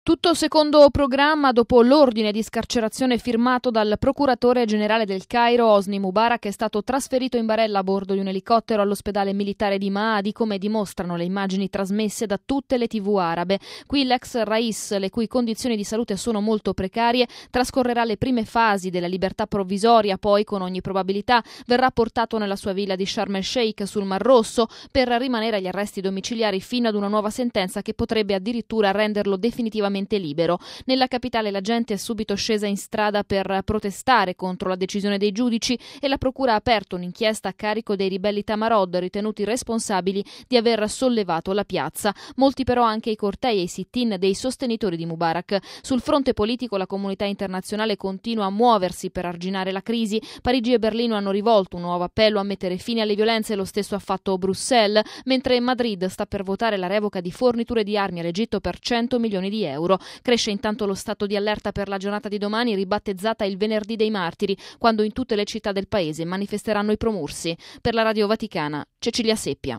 Tutto secondo programma. Dopo l'ordine di scarcerazione firmato dal procuratore generale del Cairo, Hosni Mubarak è stato trasferito in barella a bordo di un elicottero all'ospedale militare di Maadi, come dimostrano le immagini trasmesse da tutte le TV arabe. Qui l'ex Rais, le cui condizioni di salute sono molto precarie, trascorrerà le prime fasi della libertà provvisoria, poi con ogni probabilità verrà portato nella sua villa di Sharm el Sheikh sul Mar Rosso per rimanere agli arresti domiciliari fino ad una nuova sentenza che potrebbe addirittura renderlo definitivamente libero. Nella capitale la gente è subito scesa in strada per protestare contro la decisione dei giudici e la procura ha aperto un'inchiesta a carico dei ribelli Tamarod, ritenuti responsabili di aver sollevato la piazza. Molti però anche i cortei e i sit-in dei sostenitori di Mubarak. Sul fronte politico la comunità internazionale continua a muoversi per arginare la crisi. Parigi e Berlino hanno rivolto un nuovo appello a mettere fine alle violenze, lo stesso ha fatto Bruxelles, mentre Madrid sta per votare la revoca di forniture di armi all'Egitto per 100 milioni di euro. Cresce intanto lo stato di allerta per la giornata di domani, ribattezzata il Venerdì dei Martiri, quando in tutte le città del paese manifesteranno i promorsi. Per la Radio Vaticana, Cecilia Seppia.